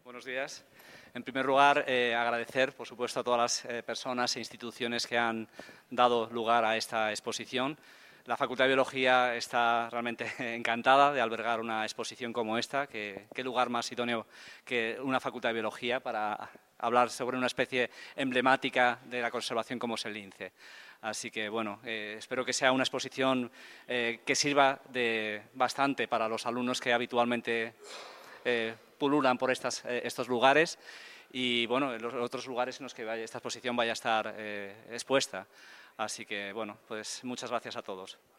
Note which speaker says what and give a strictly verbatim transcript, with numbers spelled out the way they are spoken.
Speaker 1: Buenos días. En primer lugar, eh, agradecer, por supuesto, a todas las eh, personas e instituciones que han dado lugar a esta exposición. La Facultad de Biología está realmente encantada de albergar una exposición como esta. Que, ¿Qué lugar más idóneo que una Facultad de Biología para hablar sobre una especie emblemática de la conservación como es el lince? Así que, bueno, eh, espero que sea una exposición eh, que sirva de bastante para los alumnos que habitualmente eh, pululan por estas, eh, estos lugares y, bueno, en los otros lugares en los que vaya, esta exposición vaya a estar eh, expuesta. Así que, bueno, pues muchas gracias a todos.